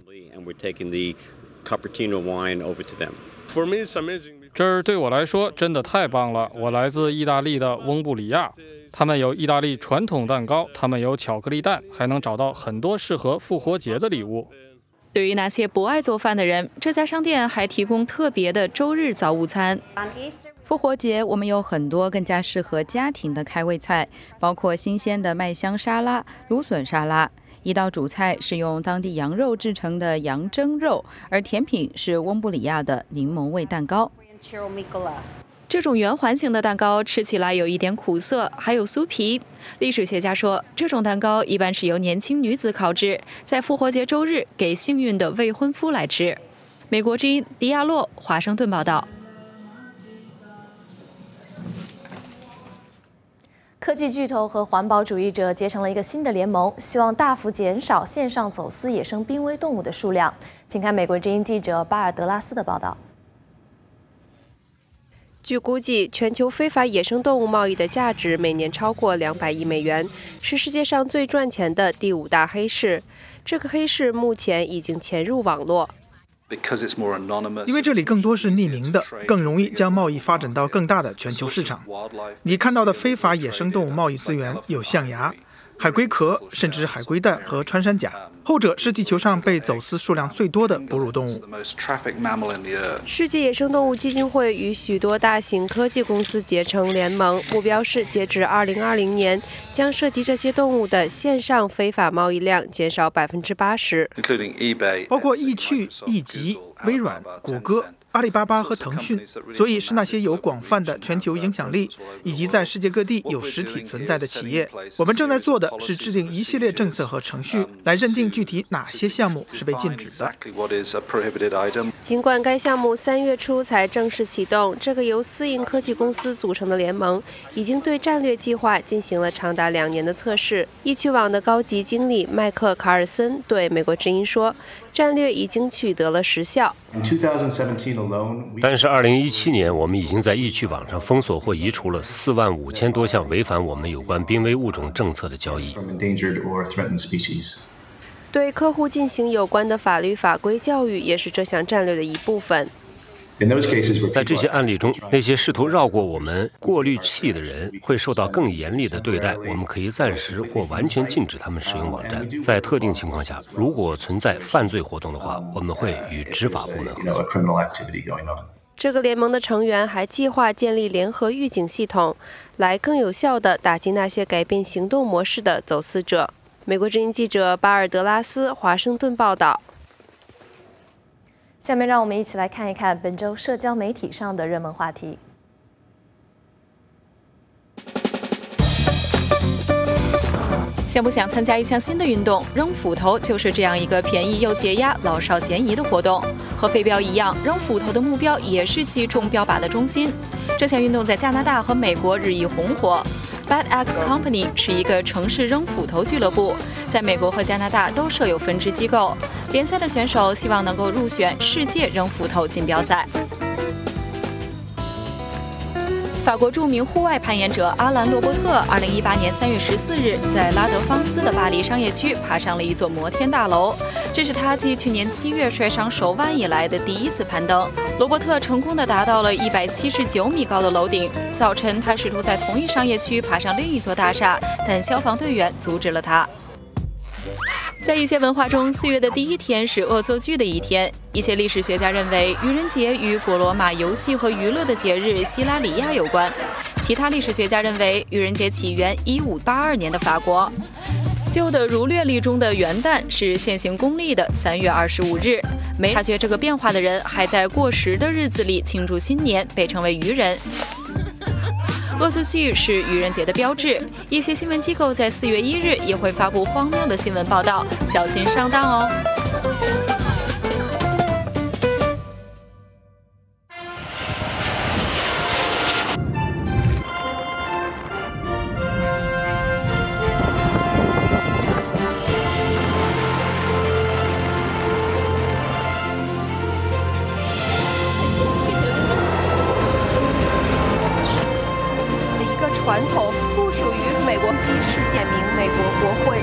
S22: 这儿对我来说真的太棒了。我来自意大利的翁布里亚，他们有意大利传统蛋糕，他们有巧克力蛋，还能找到很多适合复活节的礼物。
S18: 对于那些不爱做饭的人，这家商店还提供特别的周日早午餐。
S19: 复活节我们有很多更加适合家庭的开胃菜，包括新鲜的麦香沙拉、芦笋沙拉。一道主菜是用当地羊肉制成的羊蒸肉，而甜品是翁布里亚的柠檬味蛋糕。
S18: 这种圆环形的蛋糕吃起来有一点苦涩，还有酥皮。历史学家说，这种蛋糕一般是由年轻女子烤制，在复活节周日给幸运的未婚夫来吃。美国之音迪亚洛，华盛顿报道。
S1: 科技巨头和环保主义者结成了一个新的联盟，希望大幅减少线上走私野生濒危动物的数量。请看美国之音记者巴尔德拉斯的报道。
S21: 据估计，全球非法野生动物贸易的价值每年超过两百亿美元，是世界上最赚钱的第五大黑市。这个黑市目前已经潜入网络。
S15: 因为这里更多是匿名的，更容易将贸易发展到更大的全球市场。你看到的非法野生动物贸易资源有象牙、海龟壳，甚至海龟蛋和穿山甲，后者是地球上被走私数量最多的哺乳动物。
S21: 世界野生动物基金会与许多大型科技公司结成联盟，目标是截至二零二零年，将涉及这些动物的线上非法贸易量减少百分之八十，
S15: 包括易趣、易集、微软、谷歌、阿里巴巴和腾讯，所以是那些有广泛的全球影响力以及在世界各地有实体存在的企业。我们正在做的是制定一系列政策和程序，来认定具体哪些项目是被禁止的。
S21: 尽管该项目三月初才正式启动，这个由私营科技公司组成的联盟已经对战略计划进行了长达两年的测试。易趣网的高级经理麦克卡尔森对美国之音说，战略已经取得了实效。
S2: 但是二零一七年，我们已经在易趣网上封锁或移除了四万五千多项违反我们有关濒危物种政策的交易。
S21: 对客户进行有关的法律法规教育也是这项战略的一部分。
S2: 在这些案例中，那些试图绕过我们过滤器的人会受到更严厉的对待。我们可以暂时或完全禁止他们使用网站。在特定情况下，如果存在犯罪活动的话，我们会与执法部门合作。
S21: 这个联盟的成员还计划建立联合预警系统，来更有效地打击那些改变行动模式的走私者。美国之音记者巴尔德拉斯华盛顿报道。
S1: 下面让我们一起来看一看本周社交媒体上的热门话题。
S18: 想不想参加一项新的运动？扔斧头就是这样一个便宜又解压、老少咸宜的活动。和飞镖一样，扔斧头的目标也是击中标靶的中心。这项运动在加拿大和美国日益红火。Bad Axe Company 是一个城市扔斧头俱乐部，在美国和加拿大都设有分支机构。联赛的选手希望能够入选世界扔斧头锦标赛。法国著名户外攀岩者阿兰·罗伯特，二零一八年三月十四日在拉德芳斯的巴黎商业区爬上了一座摩天大楼，这是他继去年七月摔伤手腕以来的第一次攀登。罗伯特成功地达到了一百七十九米高的楼顶。早晨，他试图在同一商业区爬上另一座大厦，但消防队员阻止了他。在一些文化中，四月的第一天是恶作剧的一天。一些历史学家认为，愚人节与古罗马游戏和娱乐的节日希拉里亚有关。其他历史学家认为，愚人节起源一五八二年的法国。旧的儒略历中的元旦是现行公历的三月二十五日。没察觉这个变化的人，还在过时的日子里庆祝新年，被称为愚人。恶作剧是愚人节的标志，一些新闻机构在四月一日也会发布荒谬的新闻报道，小心上当哦。
S21: 传统不属于美国基世界名美国国会。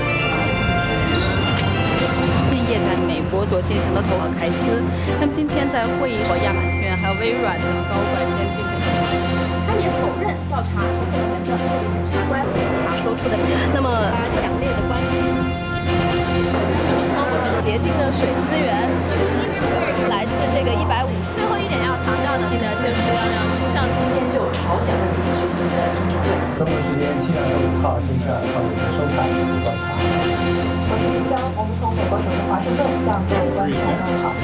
S18: 迅夜在美国所进行的投票开司，那么今天在会议和亚马逊还有微软的高管先进行。
S1: 他也否认调查投票人员的特别审查官他说出的那么强烈的观点。什么什么洁净的水资源来自这个一百五十。最后一点要强调的呢，就是要让青少年今天就朝鲜问题举行的听证会。
S7: 中国时间七月五号星期二上午收看观察。
S1: 我是张，我们从美国首都华盛顿向各位观众问好。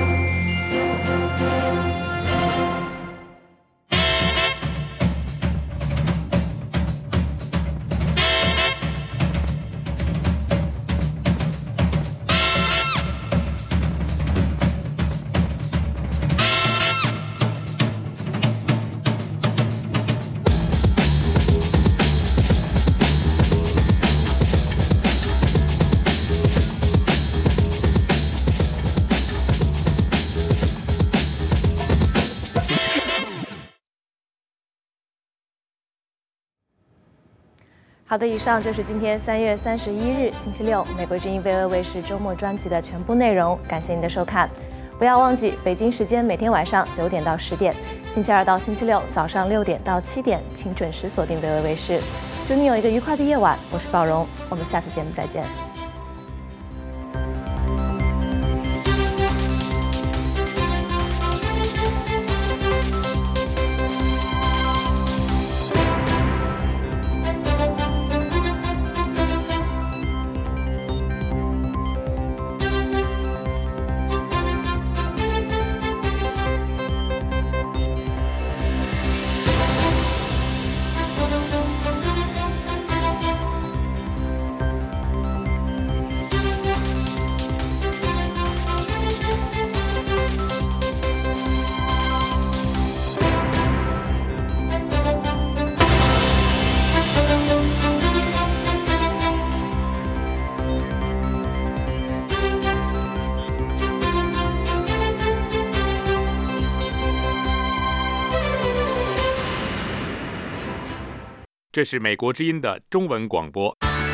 S1: 好的，以上就是今天三月三十一日星期六美国之音 V O A 卫视周末专辑的全部内容。感谢您的收看，不要忘记北京时间每天晚上九点到十点，星期二到星期六早上六点到七点，请准时锁定 V O A 卫视。祝您有一个愉快的夜晚，我是鲍荣，我们下次节目再见。
S10: 这是美国之音的中文广播。